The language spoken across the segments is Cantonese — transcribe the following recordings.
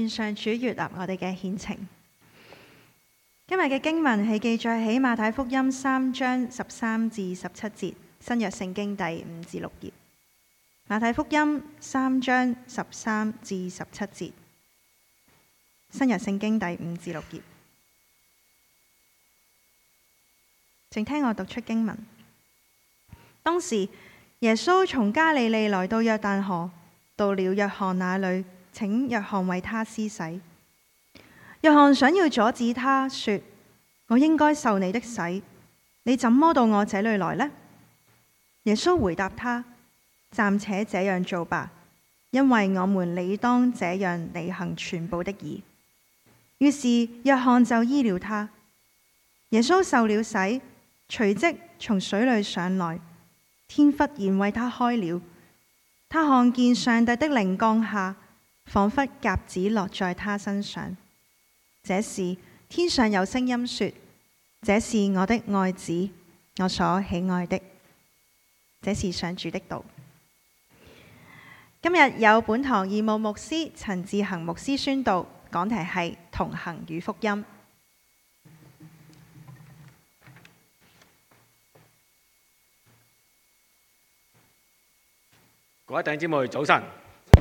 願上主悅納我哋嘅獻情。今日嘅經文係記載喺馬太福音3章13至17節，新約聖經第5至6頁。馬太福音3章13至17節，新約聖經第5至6頁。請聽我讀出經文。當時耶穌從加利利來到約旦河，到了約翰那裏，請約翰為他施洗。約翰想要阻止他，說：我應該受你的洗，你怎麼到我這裏來呢？耶穌回答他：暫且這樣做吧，因為我們理當這樣履行全部的義。於是約翰就醫了他。耶穌受了洗，隨即從水裏上來，天忽然為他開了，他看見上帝的靈降下，仿佛鴿子落在他身上。這時天上有聲音說：這是我的愛子，我所喜愛的。這是上主的道。今日有本堂義務牧師陳志恒牧師宣道，講題係同行與福音。 各位弟兄姊妹早晨，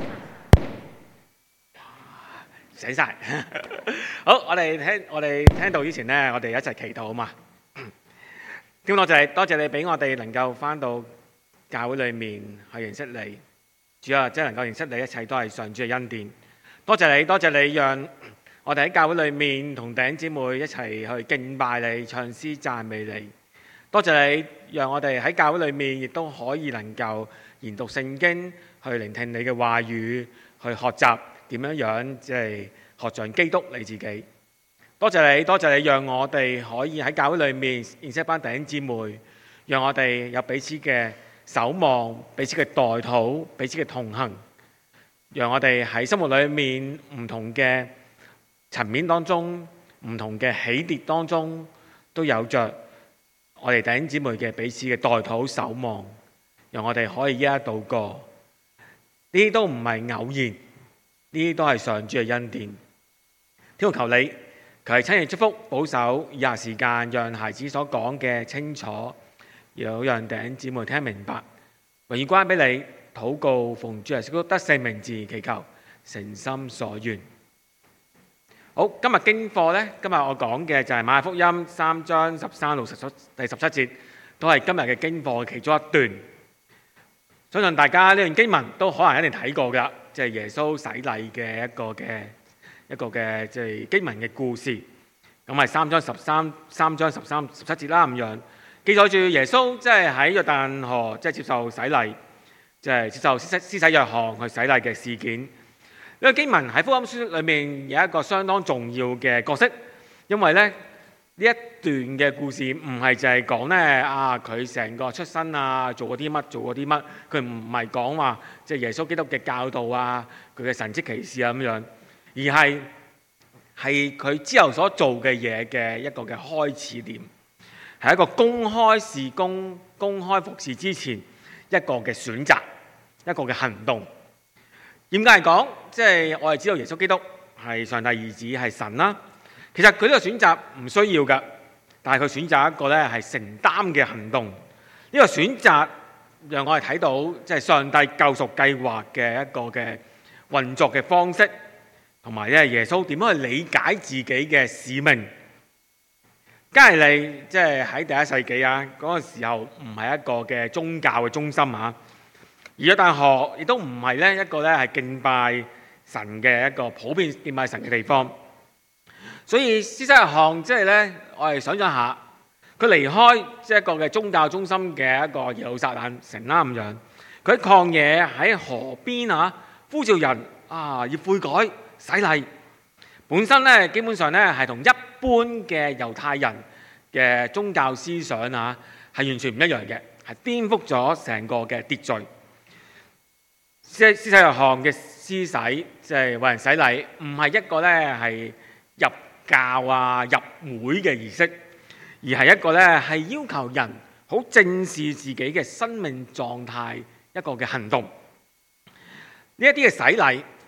醒晒。好，我哋聽到之前呢，我哋一齊祈禱啊嘛。天父，多謝你俾我哋能夠翻到教會裏面去認識你。主啊，真係能夠認識你，一切都係上主嘅恩典。多謝你，讓我哋喺教會裏面同弟兄姊妹一齊去敬拜你、唱詩讚美你。多謝你，讓我哋喺教會裏面亦都可以能夠研讀聖經，去聆聽你嘅話語，去學習點樣即係學像基督你自己。多謝你，讓我哋可以喺教會裏面認識一班弟兄姊妹，讓我哋有彼此嘅守望、彼此嘅代禱、彼此嘅同行，讓我哋喺生活裏面唔同嘅層面當中、唔同嘅起跌當中，都有着我哋弟兄姊妹嘅彼此嘅代禱守望，讓我哋可以一一度過。呢啲都唔係偶然，呢啲都係上主嘅恩典。天父，求你求係親自祝福保守以下時間，讓孩子所講嘅清楚，又讓弟兄姊妹聽明白。榮耀歸俾你，禱告奉主耶穌基督得勝名字祈求，誠心所願。好，今日經課呢，今日我講嘅就係馬太福音3章13到第17節，都係今日嘅經課其中一段。相信大家呢段經文都可能一定睇過㗎，即係耶穌洗禮嘅一個嘅即係經文嘅故事。咁係3章13、17節啦咁樣，記載住耶穌即係喺約旦河即係接受洗禮，即係接受施洗約翰去洗禮嘅事件。呢個經文喺福音書裏面有一個相當重要嘅角色，因為咧呢一段嘅故事唔係淨係講咧佢成個出身啊，做過啲乜，佢唔係講話即係耶穌基督嘅教導啊，佢嘅神蹟奇事啊咁樣，而係佢之後所做嘅嘢嘅一個嘅開始點，係一個公開事工、公開服侍之前一個嘅選擇，一個嘅行動。嚴格嚟講，即係我哋知道耶穌基督係上帝兒子，係神啦。其實佢呢個選擇唔需要㗎，但係佢選擇一個咧係承擔嘅行動。呢個選擇讓我哋睇到即係上帝救贖計劃嘅一個嘅運作嘅方式，同埋咧耶穌點樣去理解自己嘅使命。加利利即係喺第一世紀嗰個時候唔係一個嘅宗教嘅中心而約旦河亦都唔係咧一個咧係敬拜神嘅一個普遍敬拜神嘅地方，所以施洗約翰即係咧，我哋想象下，佢離開即係一個嘅宗教中心嘅一個耶路撒冷城啦咁樣，佢喺曠野喺河邊呼召人要悔改洗禮，本身咧基本上咧係同一般嘅猶太人嘅宗教思想係完全唔一樣嘅，係顛覆咗成個嘅秩序。施洗約翰嘅施洗即係為人洗禮，唔係一個咧係入教入會嘅儀式，而係一個咧係要求人好正視自己嘅生命狀態一個嘅行動。呢一啲嘅洗禮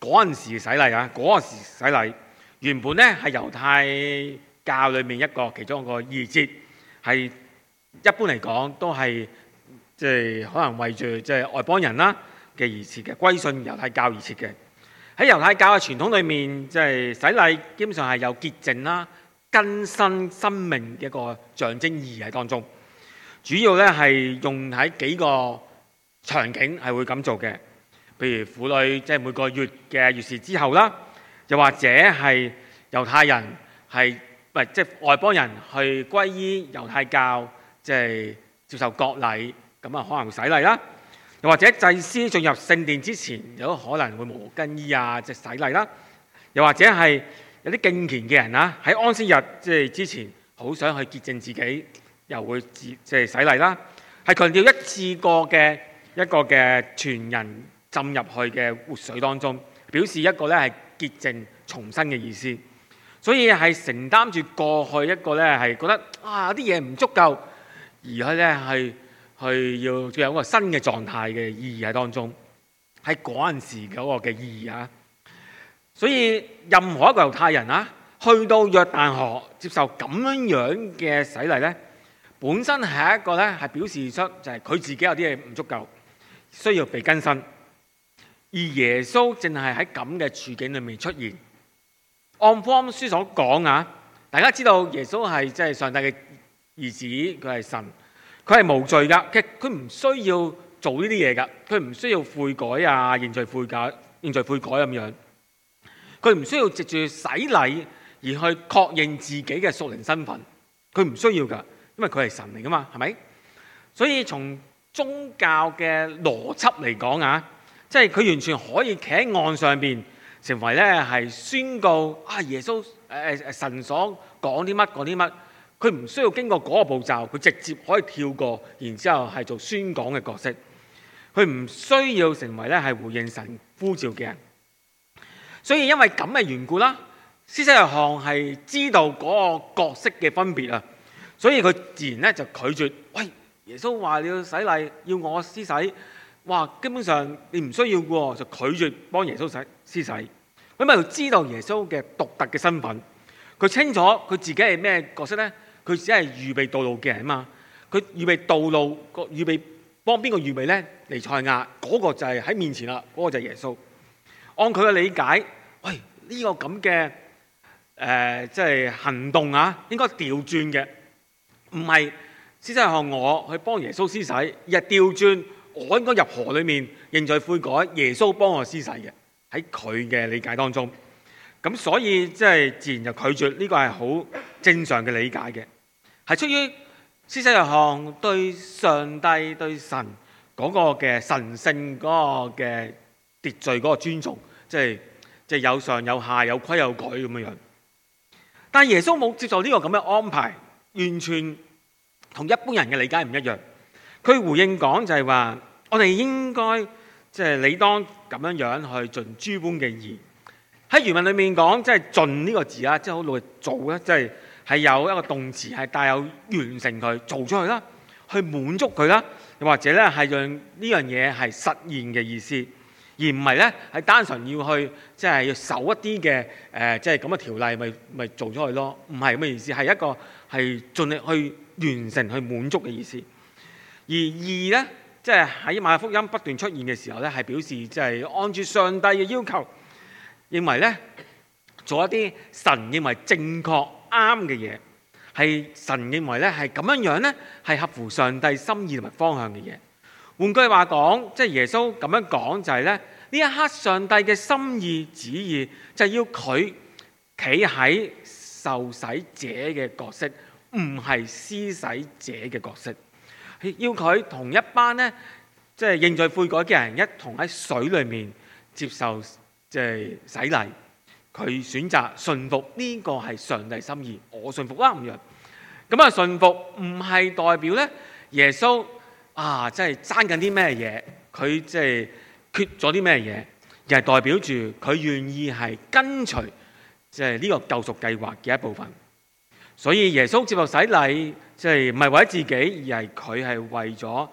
嗰陣時洗禮啊，嗰個時洗禮原本咧係猶太教裏面其中一個儀節，係一般嚟講都係即係可能為住即係外邦人啦嘅而設嘅，歸信猶太教而設嘅。喺猶太教嘅傳統裏面，即係洗禮基本上係有潔淨啦、更新生命嘅一個象徵意義喺當中。主要咧係用喺幾個場景係會咁做嘅，譬如婦女即係每個月嘅月事之後啦，又或者係猶太人係即係外邦人去歸依猶太教，即係接受割禮，咁啊可能會洗禮啦。又或者祭司進入聖殿之前，有可能會無更衣啊，即係洗禮啦。又或者係有啲敬虔嘅人啊，喺安息日即係之前，好想去潔淨自己，又會即係洗禮啦。係強調一次過嘅一個嘅全人浸入去嘅活水當中，表示一個咧係潔淨重生嘅意思。所以係承擔住過去一個咧係覺得有啲嘢唔足夠，而佢咧係要有一個新嘅狀態嘅意義喺當中，喺嗰陣時嗰個嘅意義啊。所以任何一個猶太人啊，去到約旦河接受咁樣嘅洗禮咧，本身係一個咧係表示出就係佢自己有啲嘢唔足夠，需要被更新。而耶穌正係喺咁嘅處境裏面出現。按福音書所講啊，大家知道耶穌係即係上帝嘅兒子，佢係神。佢係無罪㗎，其實佢唔需要做呢啲嘢㗎，佢唔需要悔改啊、認罪悔改咁樣，佢唔需要藉住洗禮而去確認自己嘅屬靈身份，佢唔需要㗎，因為佢係神嚟㗎嘛，係咪？所以從宗教嘅邏輯嚟講啊，即係佢完全可以企喺岸上邊，成為咧係宣告耶穌神所講啲乜講啲乜。佢唔需要經過嗰個步驟，佢直接可以跳過，然之後係做宣講嘅角色。佢唔需要成為咧係回應神呼召嘅人。所以因為咁嘅緣故啦，施洗約翰係知道嗰個角色嘅分別啊，所以佢自然咧就拒絕。喂，耶穌話你要洗禮，要我施洗，哇，基本上你唔需要嘅喎，就拒絕幫耶穌施洗。因為佢知道耶穌嘅獨特嘅身份，佢清楚佢自己係咩角色咧？佢只係預備道路嘅人啊嘛，佢預備道路預備幫邊個預備咧？彌賽亞嗰個就係喺面前啦，嗰個就係耶穌。按佢嘅理解，喂，呢個咁嘅即係行動啊，應該調轉嘅，唔係施洗約翰我去幫耶穌施洗，而係調轉我應該入河裡面認罪悔改，耶穌幫我施洗嘅，喺佢嘅理解當中。咁所以即係自然就拒絕，呢個係好正常嘅理解嘅。係出於施洗約翰對上帝對神嗰個嘅神聖嗰個嘅秩序嗰個尊重，即係有上有下有規有矩咁樣樣。但係耶穌冇接受呢個咁嘅安排，完全同一般人嘅理解唔一樣。佢回應講就係話，我哋應該即係理當咁樣樣去盡諸般嘅義。喺原文裏面講，即係盡呢個字啊，即係好努力做咧，即係有一個動詞係帶有完成佢做出去啦，去滿足佢啦，又或者咧係讓呢樣嘢係實現嘅意思，而唔係咧係單純要去即係要守一啲嘅即係咁嘅條例，咪做咗佢咯，唔係咁嘅意思，係一個係盡力去完成去滿足嘅意思。而義咧，即係喺馬可福音不斷出現嘅時候咧，係表示即係按住上帝嘅要求，認為咧做一啲神認為正確啱嘅嘢，係神認為咧係咁樣樣咧係合乎上帝心意同埋方向嘅嘢。換句話講，即係耶穌咁樣講就係咧，呢一刻上帝嘅心意旨意就係要佢企喺受洗者嘅角色，唔係施洗者嘅角色，要佢同一班咧即係認罪悔改嘅人一同喺水裏面接受即係洗禮。佢選擇順服，呢個係上帝心意，我順服啦咁樣。咁啊順服唔係代表咧耶穌即係爭緊啲咩嘢，佢即係缺咗啲咩嘢，而係代表住佢願意係跟隨即係呢個救贖計劃嘅一部分。所以耶穌接受洗禮，即係唔係為咗自己，而係佢係為咗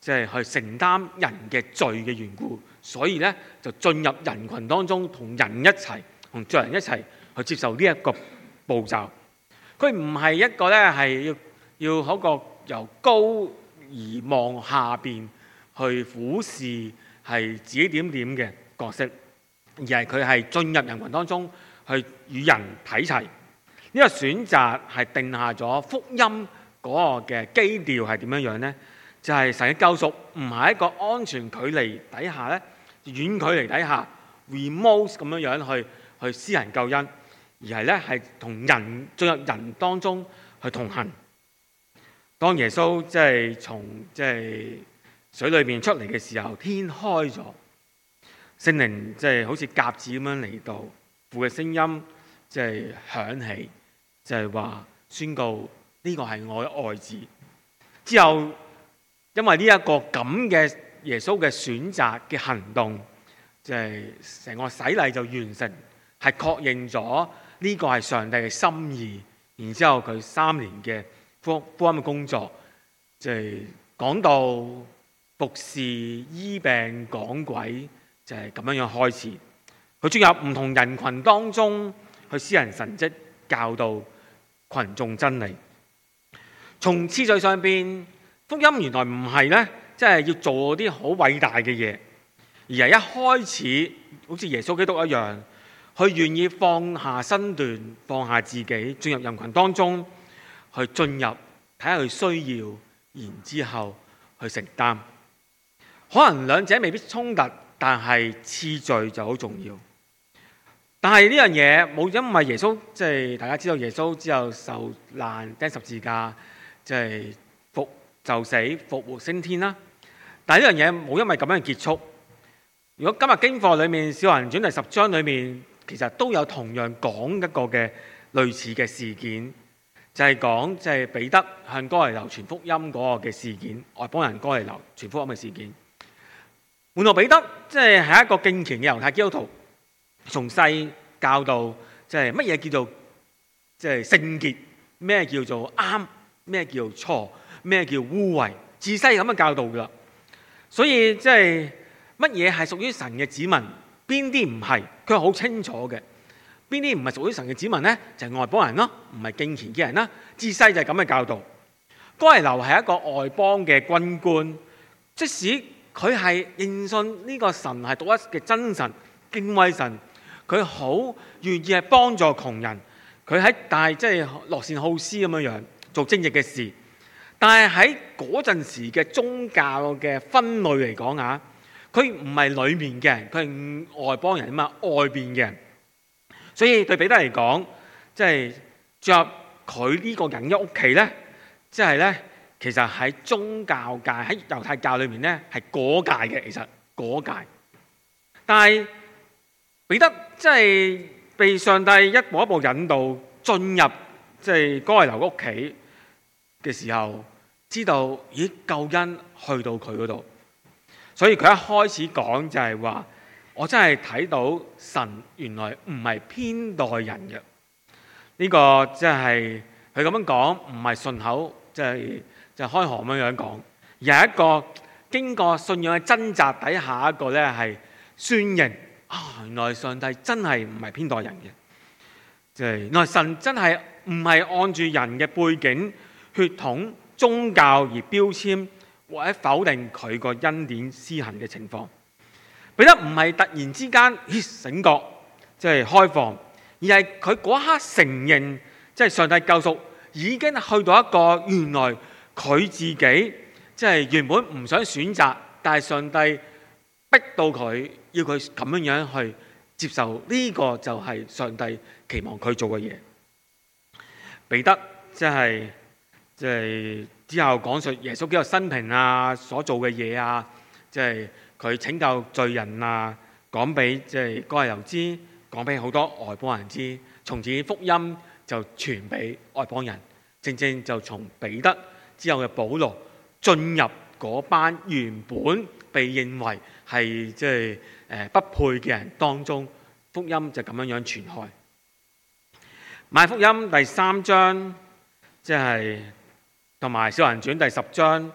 即係去承擔人嘅罪嘅緣故，所以咧就進入人群當中，同人一齊，同罪人一齊去接受呢一個步驟。佢唔係一個咧係要嗰個由高而望下邊去俯視係指指點點嘅角色，而係佢係進入人群當中去與人睇齊。呢個選擇係定下咗福音嗰個嘅基調係點樣樣呢？就係神嘅救贖唔係一個安全距離底下咧，遠距離底下 remote 咁樣樣去施行救恩，而係咧係同人進入人當中去同行。當耶穌即係從即係水裏邊出嚟嘅時候，天開咗，聖靈即係好似鴿子咁樣嚟到，父嘅聲音即係響起，就係話宣告呢個係我嘅愛子。之後因為呢一個咁嘅耶穌嘅選擇嘅行動，就係成個洗禮就完成，係確認咗呢個係上帝嘅心意。然之後佢3年嘅福音嘅工作，就係講道、服侍、醫病、趕鬼，就係咁樣樣開始。佢進入唔同人群當中去施行神蹟，教導群眾真理。從次序上邊，福音原來唔係咧，即係要做啲好偉大嘅嘢，而係一開始好似耶穌基督一樣，佢願意放下身段，放下自己，進入人群當中去進入，睇下佢需要，然之後去承擔。可能兩者未必衝突，但係次序就好重要。但係呢樣嘢冇因為耶穌即係大家知道耶穌之後受難釘十字架，即係就死復活升天啦。但係呢樣嘢冇因為咁樣結束。如果今日經課裏面《使徒行傳》第10章裏面，其實都有同樣講一個嘅類似嘅事件，就係講即係彼得向哥尼流傳福音嗰個嘅事件，外邦人哥尼流傳福音嘅事件。門徒彼得即係一個敬虔嘅猶太基督徒，從細教導即係乜嘢叫做即係聖潔，咩叫做啱，咩叫做錯，咩叫污穢，自細咁嘅教導噶。所以即係乜嘢係屬於神嘅子民，邊啲唔係，佢係好清楚嘅。邊啲唔係屬於神嘅子民呢？就係外邦人咯，唔係敬虔嘅人啦。自細就係咁嘅教導。哥尼流係一個外邦嘅軍官，即使佢係認信呢個神係獨一嘅真神，敬畏神，佢好願意係幫助窮人，佢喺但係即係樂善好施咁樣樣做正義嘅事。但係喺嗰陣時嘅宗教嘅分類嚟講啊，佢唔係裡面嘅人，佢係外邦人啊嘛，外邊嘅人。所以對彼得嚟講，即係進入佢呢個人嘅屋企咧，即係咧，其實喺宗教界喺猶太教裏面咧係過界嘅，其實過界。但係彼得即係被上帝一步一步引導進入即係哥尼流屋企嘅時候，知道咦救恩去到佢嗰度，所以佢一開始講就係話：我真係睇到神原來唔係偏待人嘅。呢個即係佢咁樣講，唔係順口即係開河咁樣講，而係一個經過信仰嘅掙扎底下一個咧係宣認啊，原來上帝真係唔係偏待人嘅，即係原來神真係唔係按住人嘅背景、血統、宗教而標籤或者否定佢個恩典施行嘅情況。彼得唔係突然之間醒覺，即係開放，而係佢嗰刻承認，即係上帝救贖已經去到一個原來佢自己即係原本唔想選擇，但係上帝逼到佢要佢咁樣樣去接受呢個就係上帝期望佢做嘅嘢。彼得即係之後講述耶穌基督生平啊，所做嘅嘢啊，即係佢拯救罪人啊，講俾即係哥尼流知，講俾好多外邦人知，從此福音就傳俾外邦人。正正就從彼得之後嘅保羅進入嗰班原本被認為係即係不配嘅人當中，福音就咁樣樣傳開。馬太福音第3章即係同埋《使徒行傳》第10章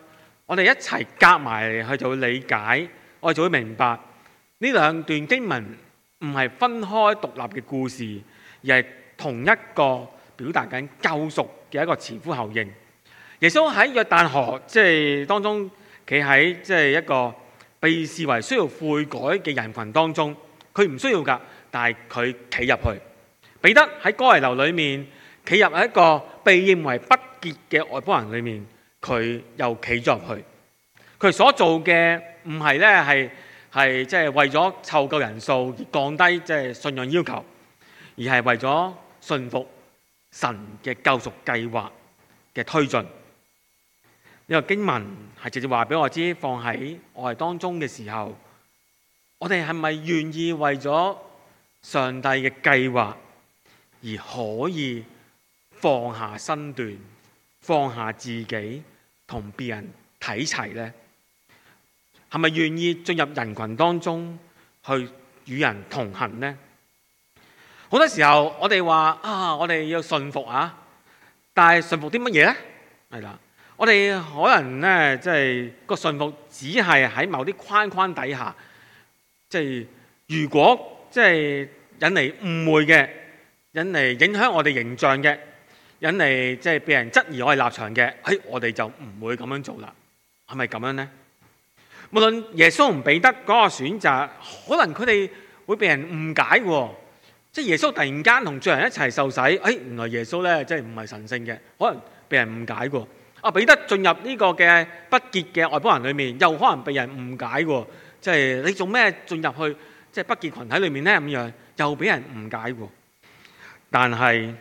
我哋一齊夾埋去做理解，我哋就會明白呢兩段經文唔係分開獨立嘅故事，而係同一個表達緊救贖嘅一個前呼後應。耶穌喺約旦河當中企喺一個被視為需要悔改嘅人群當中，佢唔需要㗎，但係佢企入去。彼得喺哥尼流裏面企入喺一個被認為不潔嘅外邦人裏面，佢又企咗入去。佢所做嘅唔係咧係為咗湊夠人數而降低信仰要求，而係為咗順服神嘅救贖計劃嘅推進。呢個經文係直接話俾我知，放喺我哋當中嘅時候，我哋係咪願意為咗上帝嘅計劃而可以放下身段，放下自己，同別人睇齊呢？係咪願意進入人群當中去與人同行呢？好多時候我哋話我哋要順服但係順服啲乜嘢呢？係啦，我哋可能呢，個順服只係喺某啲框框底下，如果引嚟誤會嘅，引嚟影響我哋形象嘅，引嚟被人質疑我哋立場嘅，我哋就唔會咁樣做啦。係咪咁樣呢？無論耶穌同彼得嗰個選擇，可能佢哋會被人誤解喎。耶穌突然間同罪人一齊受洗，原來耶穌咧唔係神聖嘅，可能被人誤解喎。彼得進入呢個嘅不潔嘅外邦人裏面，又可能被人誤解喎。你做咩進入去不潔群體裏面咧？咁樣又俾人誤解喎。但係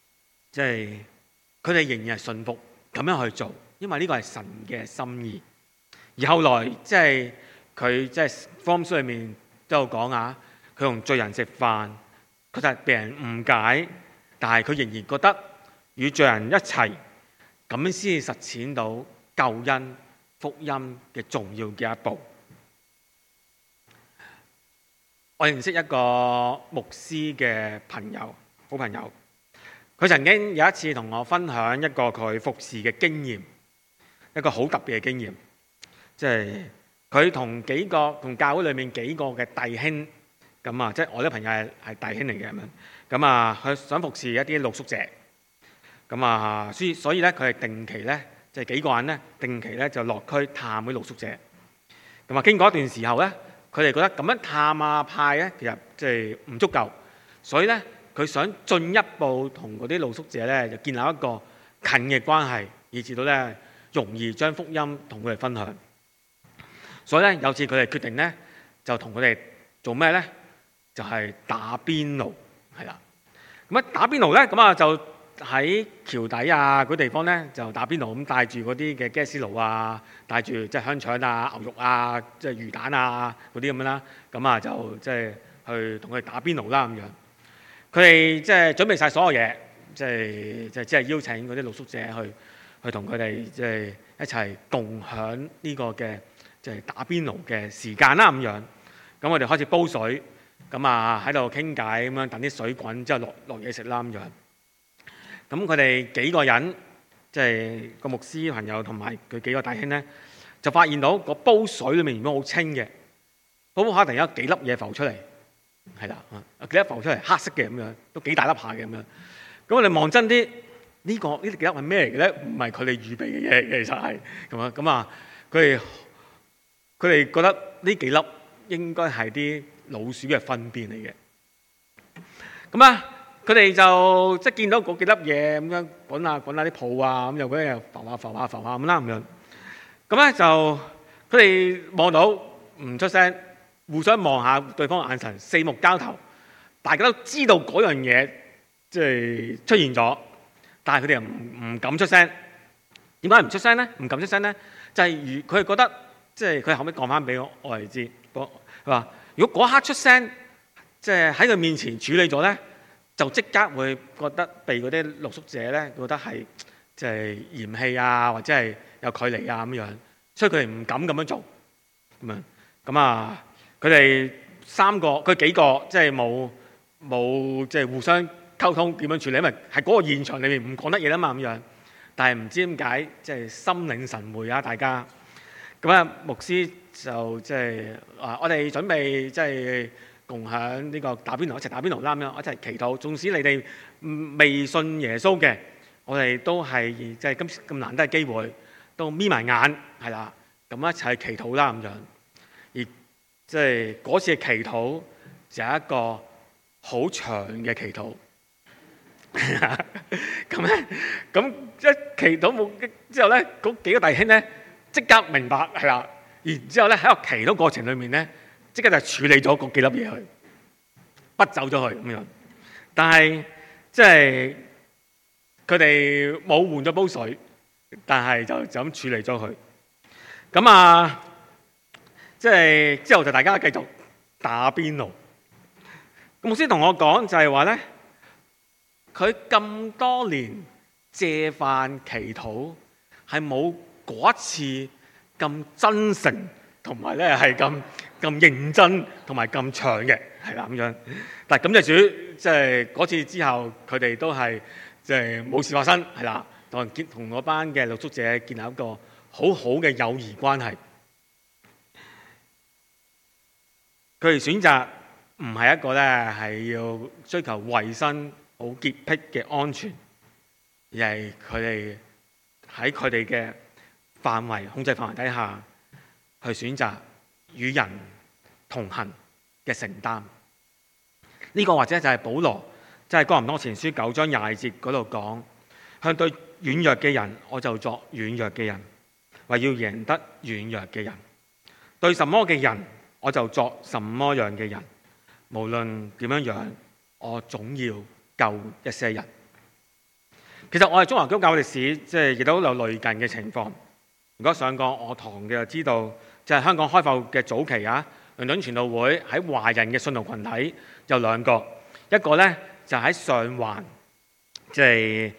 佢哋仍然係順服咁樣去做，因為呢個係神嘅心意。而後來佢福音書裏面都有講佢同罪人食飯，佢就係被人誤解，但係佢仍然覺得與罪人一齊，咁樣先至實踐到救恩福音嘅重要嘅一步。我認識一個牧師嘅朋友，好朋友，佢曾經有一次同我分享一個佢服侍嘅經驗，一個好特別嘅經驗。佢同教會裏面幾個嘅弟兄咁我啲朋友係弟兄嚟嘅咁佢想服侍一啲露宿者咁所以咧佢係定期咧幾個人咧定期咧就落區探啲露宿者咁經過一段時候咧，佢哋覺得咁樣探派咧其實唔足夠，所以咧佢想進一步同嗰啲露宿者咧就建立一個近嘅關係，以至到咧容易將福音同佢哋分享。所以咧有次佢哋決定咧就同佢哋做咩咧？就係打邊爐，係啦。咁打邊爐咧就喺橋底嗰啲地方咧就打邊爐，咁帶住嗰啲嘅 gas 爐帶住香腸牛肉魚蛋嗰啲咁樣啦，就去同佢哋打邊爐啦咁樣。佢哋準備晒所有嘢，只係邀請嗰啲露宿者去同佢哋一齊共享呢個嘅打邊爐嘅時間啦咁樣。咁我哋開始煲水，喺度傾偈咁樣，等啲水滾之後落嘢食啦咁樣。咁佢哋幾個人，個牧師朋友同埋佢幾個弟兄咧，就發現到個煲水裏面原本好清嘅，煲下突然有幾粒嘢浮出嚟，係啦，幾粒浮出嚟黑色嘅咁樣，都幾大粒下嘅咁樣。咁我哋望真啲，呢啲幾粒係咩嚟嘅咧？唔係佢哋預備嘅嘢，其實係咁佢哋覺得呢幾粒應該係啲老鼠嘅糞便嚟嘅。佢哋就見到嗰幾粒嘢咁樣滾下啲泡咁又嗰啲又浮下咁啦咁樣。咁咧就佢哋望到唔出聲，互相望下對方眼神，四目交投，大家都知道嗰樣嘢出現咗，但係佢哋又唔敢出聲。點解唔出聲咧？唔敢出聲咧，就係佢哋覺得佢後尾講翻俾我哋知，佢話如果嗰刻出聲，喺佢面前處理咗咧，就即刻會覺得被嗰啲露宿者咧覺得係嫌棄或者係有距離咁樣，所以佢哋唔敢咁樣做佢哋佢幾個冇互相溝通點樣處理，因為喺嗰個現場裏面唔講得嘢啦嘛咁樣。但係唔知點解心領神會大家咁啊，牧師就即係我哋準備即係共享呢個打邊爐，一齊打邊爐啦咁樣，一齊祈禱。縱使你哋未信耶穌嘅，我哋都係即係今次咁難得嘅機會，都眯埋眼係啦，咁一齊祈禱啦咁樣。而即係嗰次嘅祈禱就係一個好長嘅祈禱。咁咧，咁一祈禱冇之後咧，嗰幾個弟兄咧即刻明白係啦。然之後咧喺個祈禱過程裏面咧，即刻就處理咗嗰幾粒嘢去，筆走咗去咁樣。但係即係佢哋冇換咗煲水，但係就咁處理咗佢。咁啊，即係之後就大家繼續打邊爐。牧師同我講就係話咧，佢咁多年借飯祈禱係冇嗰一次咁真誠，同埋咧係咁認真，同埋咁長嘅，係啦咁樣。但係感謝主，即係嗰次之後，佢哋都係即係冇事發生，係啦，同嗰班嘅露宿者建立一個好好嘅友誼關係。佢哋選擇唔係一個咧係要追求衞生、好潔癖嘅安全，而係佢哋喺佢哋嘅範圍控制範圍底下，去選擇與人同行嘅承擔。呢個或者就係保羅，即係哥林多前書9章22節嗰度講：向對軟弱嘅人，我就作軟弱嘅人，為要贏得軟弱嘅人；對什麼嘅人，我就作什麼樣嘅人。無論點樣樣，我總要救一些人。其實我係中華基督教歷史，即係亦都有類近嘅情況。如果上過我堂嘅就知道，就係香港開埠嘅早期啊，倫敦傳道會喺華人嘅信徒群體有兩個，一個咧就喺上環，即係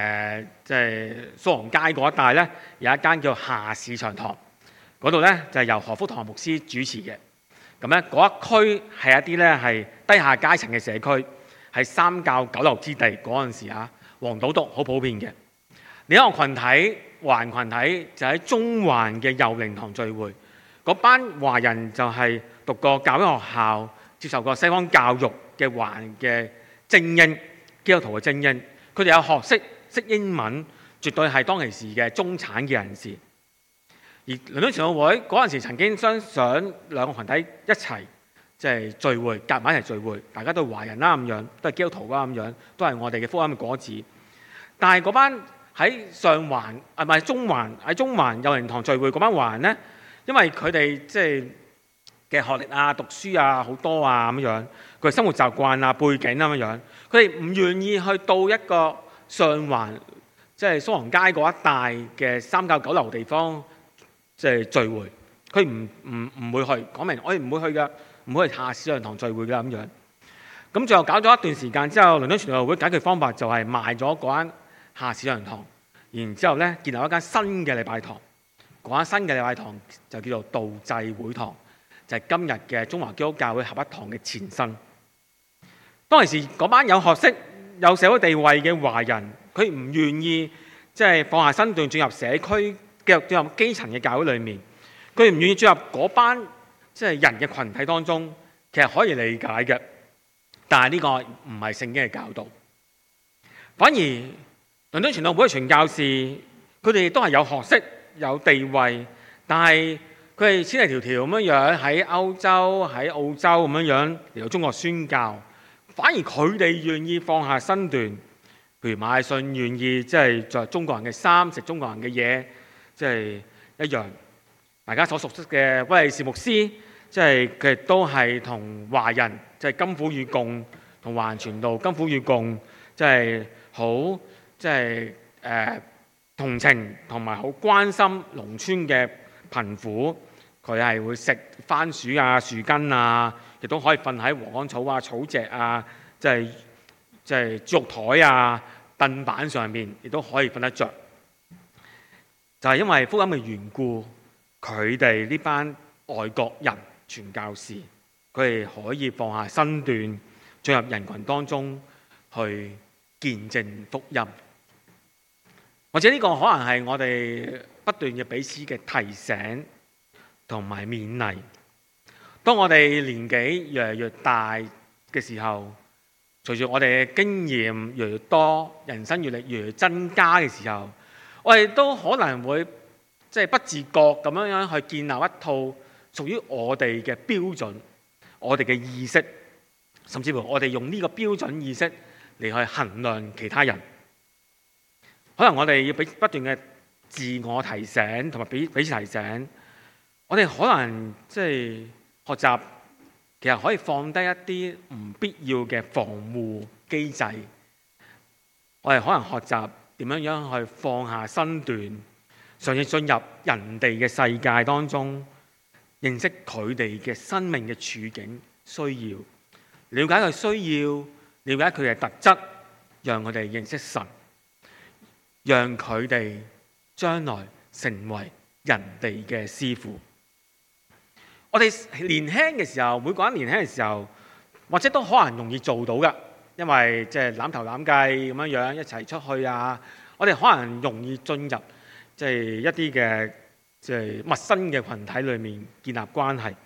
蘇杭街嗰一帶咧，有一間叫下市場堂，嗰度咧就係由何福堂牧師主持嘅。咁咧嗰一區係一啲咧係低下階層嘅社區，係三教九流之地嗰陣時啊，黃賭毒好普遍嘅。另一個群體，華人群體就喺中環嘅佑寧堂聚會，嗰班華人就係讀過教會學校、接受過西方教育嘅華人嘅精英，基督徒嘅精英，佢哋有學識、識英文，絕對係當其時嘅中產嘅人士。而倫敦傳道會嗰陣時曾經想兩個群體一齊即係聚會，夾埋一齊聚會，大家都係華人啦咁樣，都係基督徒啦咁樣，都係我哋嘅福音嘅果子。但係嗰班喺上環唔係中環喺中環佑寧堂聚會嗰班華人咧，因為佢哋即係嘅學歷啊、讀書啊好多啊咁樣，佢哋生活習慣啊、背景啊咁樣，佢哋唔願意去到一個上環即係蘇杭街嗰一帶嘅三教九流地方。即係聚會，佢唔會去，講明我哋唔會去㗎，唔會去下市場堂聚會㗎咁樣。咁最後搞咗一段時間之後，倫敦傳道會解決方法就係賣咗嗰間下市場堂，然之後咧建立一間新嘅禮拜堂。嗰間新嘅禮拜堂就叫做道濟會堂，就係今日嘅中華基督教會合一堂嘅前身。當其時嗰班有學識、有社會地位嘅華人，佢唔願意即係放下身段進入社區。進入基層嘅教會裏面，佢唔願意進入嗰班即係人嘅群體當中，其實可以理解嘅。但係呢個唔係聖經嘅教導，反而倫敦傳道會嘅傳教士，佢哋都係有學識、有地位，但係佢哋千里迢迢咁樣喺歐洲、喺澳洲咁樣嚟到中國宣教，反而佢哋願意放下身段，譬如馬禮遜願意即係着中國人嘅衫、食中國人嘅嘢。即係一樣，大家所熟悉嘅威利士牧師，即係佢亦都係同華人即係甘苦與共，同華人傳道甘苦與共，即係好即係同情同埋好關心農村嘅貧苦。佢係會食番薯啊、樹根啊，亦都可以瞓喺禾稈草啊、草席啊，即係豬肉台啊、凳板上面，亦都可以瞓得着。就係因為福音嘅緣故，佢哋呢班外國人傳教士，佢哋可以放下身段，進入人群當中去見證福音。或者呢個可能係我哋不斷嘅彼此嘅提醒， 同埋勉勵。當我哋年紀越嚟越大嘅時候，隨住我哋嘅經驗越嚟越多，人生閱歷越嚟越增加嘅時候，我哋都可能會不自覺咁樣去建立一套屬於我哋嘅標準、我哋嘅意識，甚至乎我哋用呢個標準意識嚟去衡量其他人。可能我哋要不斷嘅自我提醒同埋彼此提醒，我哋可能學習其實可以放低一啲唔必要嘅防護機制。我哋可能學習點樣去放下身段，嘗試進入人哋嘅世界當中，認識佢哋嘅生命嘅處境需要，了解佢需要，了解佢嘅特質，讓佢哋認識神，讓佢哋將來成為人哋嘅師傅。我哋年輕嘅時候，每個人年輕嘅時候，或者都可能容易做到㗎，因為攬頭攬計咁樣一齊出去啊，我哋可能容易進入一啲嘅陌生嘅群體裏面建立關係，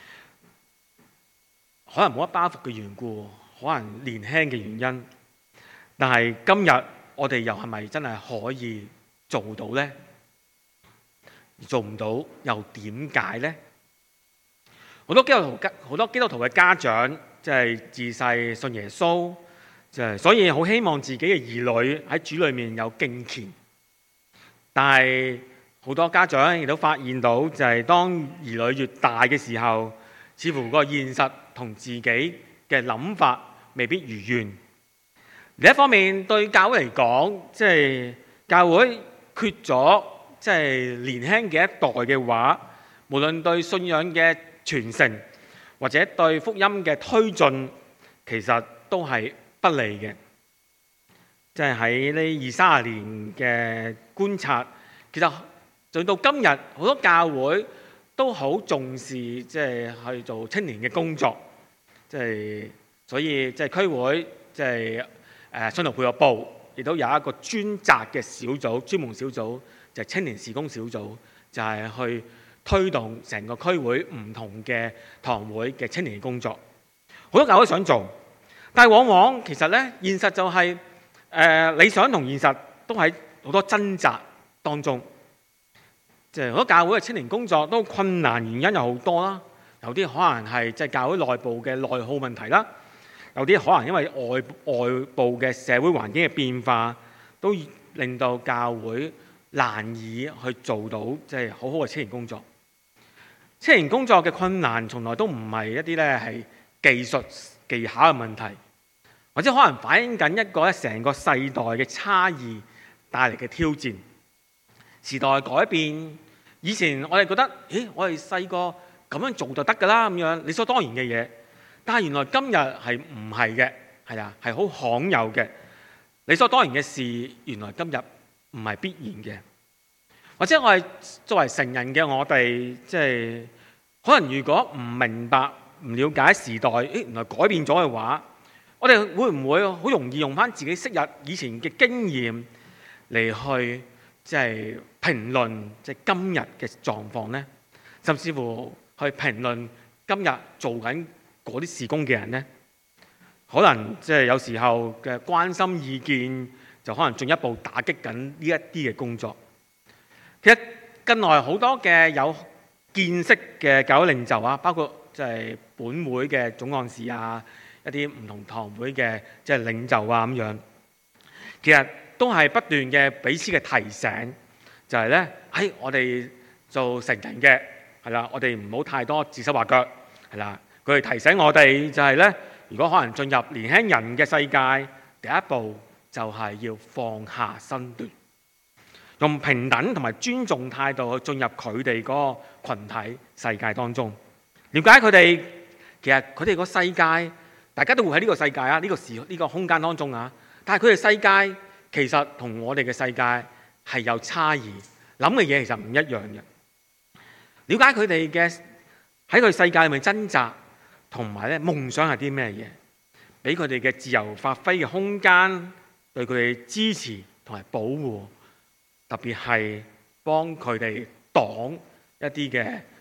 可能冇乜包袱嘅緣故，可能年輕嘅原因，但係今日我哋又係咪真係可以做到呢？做唔到又點解呢？好多基督徒嘅家長自細信耶穌，所以好希望自己嘅兒女喺主裏面有敬虔。但係好多家長亦都發現到，當兒女越大嘅時候，似乎個現實同自己嘅諗法未必如願。另一方面，對教會嚟講，教會缺咗年輕嘅一代嘅話，無論對信仰嘅傳承或者對福音嘅推進，其實都係不利嘅。喺呢20-30年嘅觀察，其實直到今日，好多教會都好重視去做青年嘅工作，所以區會信徒培育部亦都有一個專責嘅小組、專門小組，青年事工小組，去推動成個區會唔同嘅堂會嘅青年嘅工作。好多教會想做，但係往往其實呢，現實理想同現實都喺好多掙扎當中。好多教會嘅青年工作都困難，原因有好多啦。有啲可能係教會內部嘅內耗問題啦，有啲可能因為外部嘅社會環境嘅變化，都令到教會難以去做到好好嘅青年工作。青年工作嘅困難從來都唔係一啲係技術技巧嘅問題，或者可能反映緊一個成個世代嘅差異帶嚟嘅挑戰。時代改變，以前我哋覺得，我哋細個咁樣做就得㗎啦，咁樣理所當然嘅嘢。但係原來今日係唔係嘅，係好罕有嘅理所當然嘅事，原來今日唔係必然嘅。或者我哋作為成人嘅我哋，可能如果唔明白、唔了解時代，原來改變咗嘅話，我哋會唔會好容易用翻自己昔日以前嘅經驗嚟去評論今日嘅狀況呢？甚至乎去評論今日做緊嗰啲事工嘅人呢？可能有時候嘅關心意見就可能進一步打擊緊呢一啲嘅工作。其實近來好多嘅有見識嘅教會領袖啊，包括本會嘅總幹事啊，一啲唔同堂會嘅領袖啊咁樣，其實都係不斷嘅彼此嘅提醒，我哋做成人嘅我哋唔好太多指手畫腳，佢哋提醒我哋如果可能進入年輕人嘅世界，第一步就係要放下身段，用平等同埋尊重態度去進入佢哋嗰個群體世界當中，了解佢哋。其實佢哋個世界，大家都會喺呢個世界啊，呢個空間當中啊。但係佢哋世界其實同我哋嘅世界係有差異，諗嘅嘢其實唔一樣嘅。了解佢哋嘅喺佢世界裏面掙扎，同埋夢想係啲咩嘢，俾佢哋嘅自由發揮嘅空間，對佢哋支持同埋保護，特別係幫佢哋擋一啲嘅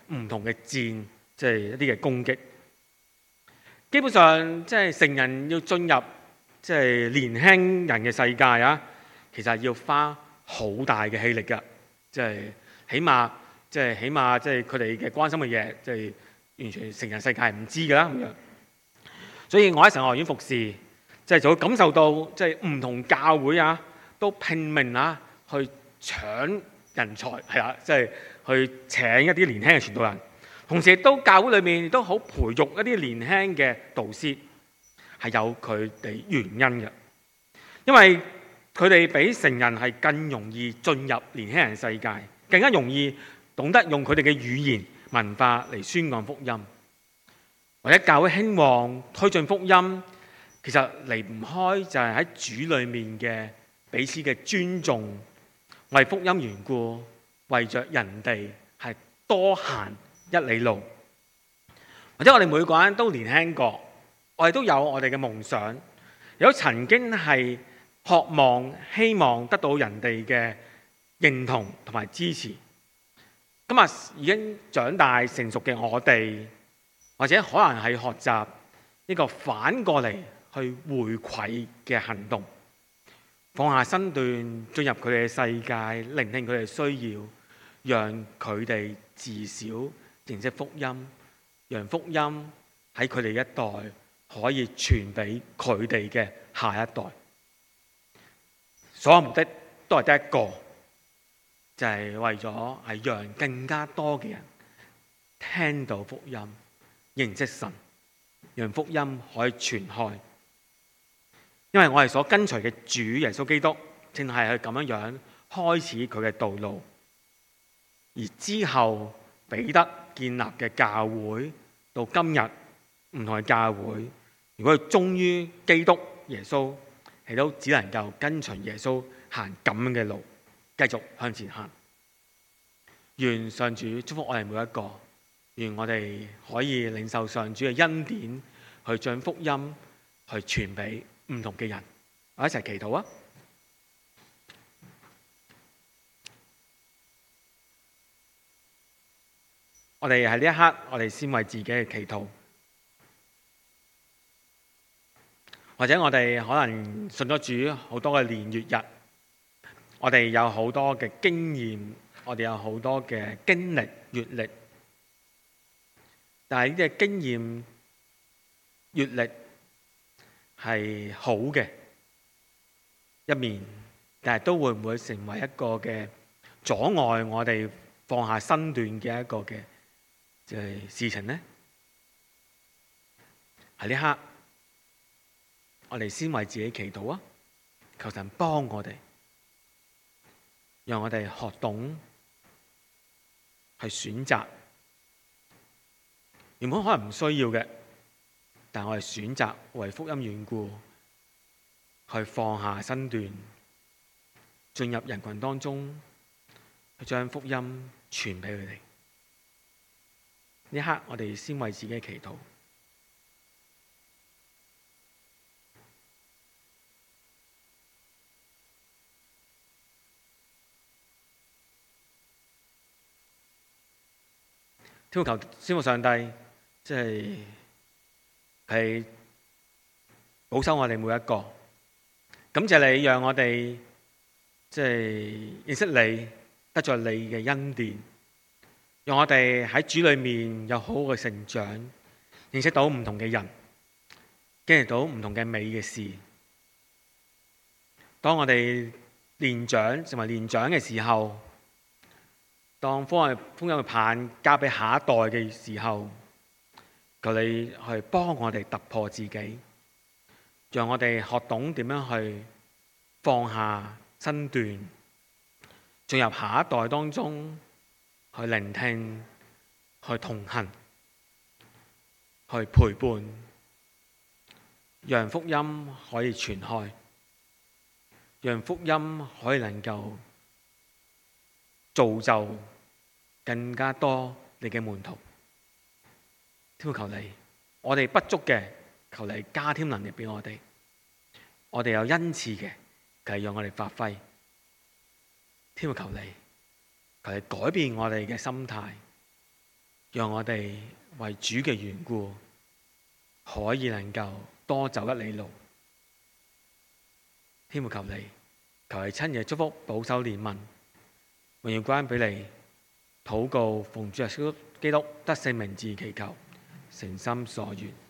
唔同嘅箭，即係一啲嘅攻擊。基本上即係成人要進入即係年輕人嘅世界啊，其實係要花好大嘅氣力㗎，即係起碼即係佢哋嘅關心嘅嘢，即係完全成人世界係唔知㗎啦咁樣。所以我喺神學院服侍，即係就會感受到即係唔同教會啊，都拼命啊去搶人才，係啊，即係去請一啲年輕嘅傳道人。同時亦都教會裏面亦都好培育一啲年輕嘅導師，係有佢哋原因嘅，因為佢哋比成人係更容易進入年輕人世界，更加容易懂得用佢哋嘅語言文化嚟宣講福音。或者教會興旺推進福音，其實離唔開就係喺主裏面嘅彼此嘅尊重，為福音緣故，為着人哋係多行一里路。或者我哋每個人都年輕過，我哋都有我哋嘅夢想，有曾經係渴望希望得到人哋嘅認同同埋支持。今日已經長大成熟嘅我哋，或者可能係學習呢個反過嚟去回饋嘅行動，放下身段進入佢哋嘅世界，聆聽佢哋嘅需要，讓佢哋自小認識福音，讓福音喺佢哋一代可以傳俾佢哋嘅下一代。所有目的都係得一個，就係為咗係讓更加多嘅人聽到福音，認識神，讓福音可以傳開。因為我哋所跟隨嘅主耶穌基督，正係去咁樣開始佢嘅道路，而之後彼得建立嘅教會，到今日唔同嘅教會，如果佢忠於基督耶穌，係都只能夠跟隨耶穌行咁樣嘅路，繼續向前行。願上主祝福我哋每一個，願我哋可以領受上主嘅恩典，去將福音去傳俾唔同嘅人。我一齊祈禱啊！我哋喺呢一刻，我哋先為自己嘅祈禱，或者我哋可能信咗主好多嘅年月日，我哋有好多嘅經驗，我哋有好多嘅經歷閱歷，但係呢啲經驗閱歷係好嘅一面，但係都會唔會成為一個嘅阻礙我哋放下身段嘅一個嘅就係事情呢？喺呢刻，我哋先為自己祈禱啊！求神幫我哋，讓我哋學懂去選擇。原本可能唔需要嘅，但我哋選擇為福音緣故，去放下身段，進入人群當中，去將福音傳俾佢哋。呢刻我哋先為自己祈禱。天父先父上帝，即係保守我哋每一個。感謝你讓我哋即係認識你，得咗你嘅恩典，讓我哋喺主裏面有好好嘅成長，認識到唔同嘅人，經歷到唔同嘅美嘅事。當我哋年長成為年長嘅時候，當福音嘅棒交俾下一代嘅時候，求你去幫我哋突破自己，讓我哋學懂點樣去放下身段，進入下一代當中，去聆聽，去同行，去陪伴，讓福音可以傳開，讓福音可以能夠造就更加多你嘅門徒。天父求你，我哋不足嘅，求你加添能力俾我哋；我哋有恩賜嘅，求你讓我哋發揮。天父求你，求你改變我哋嘅心態， 讓我哋為主嘅緣故，可以能夠多走一里路。天父求你，求你親自祝福、保守、憐憫，榮耀歸俾你。禱告奉主耶穌基督得勝名字祈求，誠心所願。